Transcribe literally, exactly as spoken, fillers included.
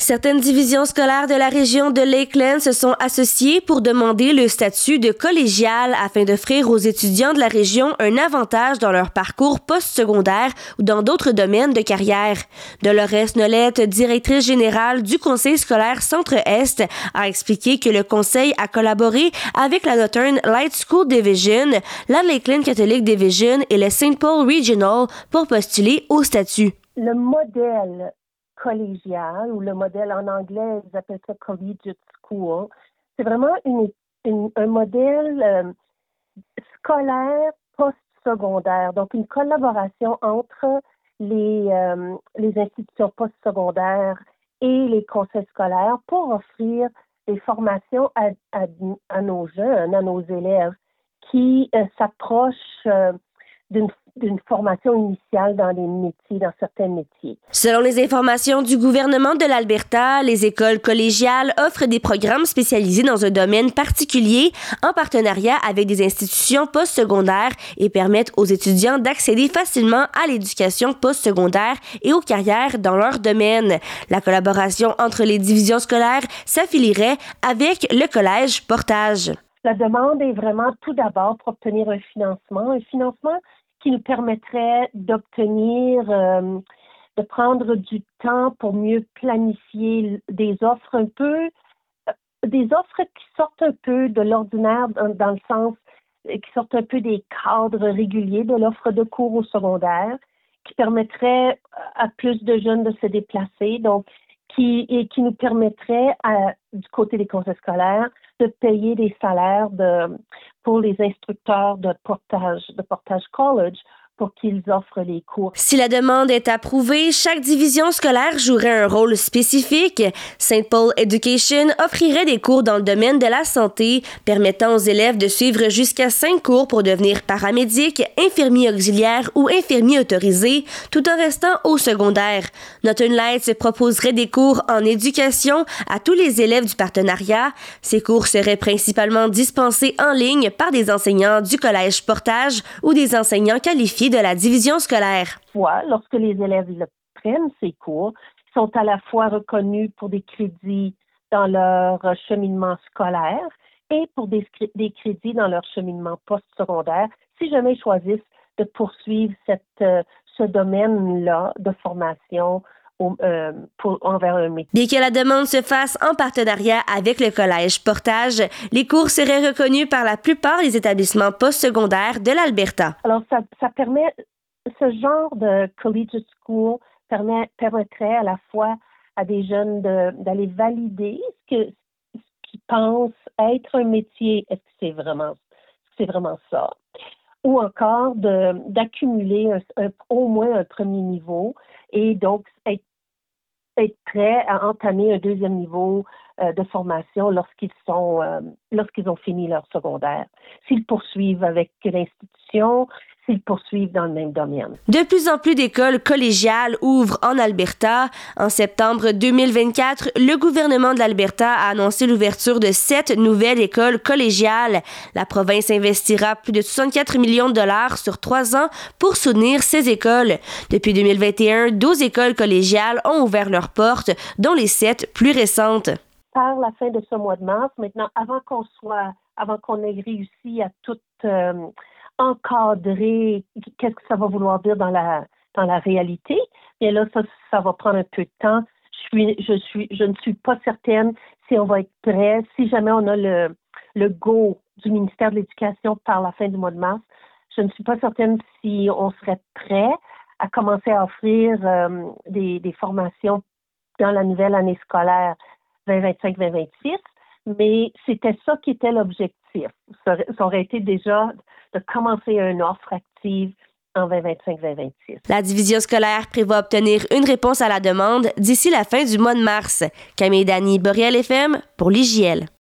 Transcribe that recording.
Certaines divisions scolaires de la région de Lakeland se sont associées pour demander le statut de collégial afin d'offrir aux étudiants de la région un avantage dans leur parcours postsecondaire ou dans d'autres domaines de carrière. Dolores Nolette, directrice générale du Conseil scolaire Centre-Est, a expliqué que le Conseil a collaboré avec la Northern Light School Division, la Lakeland Catholic Division et le Saint Paul Regional pour postuler au statut. Le modèle collégial, ou le modèle en anglais, ils appellent ça collegiate school, c'est vraiment une, une, un modèle euh, scolaire postsecondaire, donc une collaboration entre les, euh, les institutions postsecondaires et les conseils scolaires pour offrir des formations à, à, à nos jeunes, à nos élèves qui euh, s'approchent euh, d'une d'une formation initiale dans les métiers, dans certains métiers. Selon les informations du gouvernement de l'Alberta, les écoles collégiales offrent des programmes spécialisés dans un domaine particulier en partenariat avec des institutions postsecondaires et permettent aux étudiants d'accéder facilement à l'éducation postsecondaire et aux carrières dans leur domaine. La collaboration entre les divisions scolaires s'affilierait avec le Collège Portage. La demande est vraiment tout d'abord pour obtenir un financement, un financement qui nous permettrait d'obtenir, euh, de prendre du temps pour mieux planifier des offres un peu, des offres qui sortent un peu de l'ordinaire dans, dans le sens, qui sortent un peu des cadres réguliers de l'offre de cours au secondaire, qui permettrait à plus de jeunes de se déplacer, donc qui, et qui nous permettrait, à, du côté des conseils scolaires, de payer des salaires de, pour les instructeurs de Portage, de Portage College pour qu'ils offrent les cours. Si la demande est approuvée, chaque division scolaire jouerait un rôle spécifique. Saint Paul Education offrirait des cours dans le domaine de la santé, permettant aux élèves de suivre jusqu'à cinq cours pour devenir paramédic, infirmier auxiliaire ou infirmier autorisé, tout en restant au secondaire. Northern Lights proposerait des cours en éducation à tous les élèves du partenariat. Ces cours seraient principalement dispensés en ligne par des enseignants du Collège Portage ou des enseignants qualifiés de la division scolaire. Lorsque les élèves le prennent, ces cours, ils sont à la fois reconnus pour des crédits dans leur cheminement scolaire et pour des, des crédits dans leur cheminement postsecondaire, si jamais ils choisissent de poursuivre cette, euh, ce domaine-là de formation au, euh, pour, envers un métier. Bien que la demande se fasse en partenariat avec le Collège Portage, les cours seraient reconnus par la plupart des établissements postsecondaires de l'Alberta. Alors, ça, ça permet, ce genre de collegiate school permet, permettrait à la fois à des jeunes de, d'aller valider ce, que, ce qu'ils pensent être un métier. Est-ce que c'est vraiment, est-ce que c'est vraiment ça? Ou encore de, d'accumuler un, un, au moins un premier niveau et donc être, être prêt à entamer un deuxième niveau euh, de formation lorsqu'ils sont euh, lorsqu'ils ont fini leur secondaire. S'ils poursuivent avec l'institution, s'ils poursuivent dans le même domaine. De plus en plus d'écoles collégiales ouvrent en Alberta. En septembre deux mille vingt-quatre, le gouvernement de l'Alberta a annoncé l'ouverture de sept nouvelles écoles collégiales. La province investira plus de soixante-quatre millions de dollars sur trois ans pour soutenir ces écoles. Depuis deux mille vingt et un, douze écoles collégiales ont ouvert leurs portes, dont les sept plus récentes. Par la fin de ce mois de mars, maintenant, avant qu'on soit, avant qu'on ait réussi à tout euh, encadrer, qu'est-ce que ça va vouloir dire dans la dans la réalité, bien là, ça, ça va prendre un peu de temps. Je suis, je suis, je ne suis pas certaine si on va être prêt, si jamais on a le, le go du ministère de l'Éducation par la fin du mois de mars, je ne suis pas certaine si on serait prêt à commencer à offrir euh, des, des formations dans la nouvelle année scolaire vingt vingt-cinq vingt vingt-six, mais c'était ça qui était l'objectif. Ça, ça aurait été déjà de commencer une offre active en vingt vingt-cinq vingt vingt-six. La division scolaire prévoit obtenir une réponse à la demande d'ici la fin du mois de mars. Camille Dany, Boréal F M, pour l'I J L.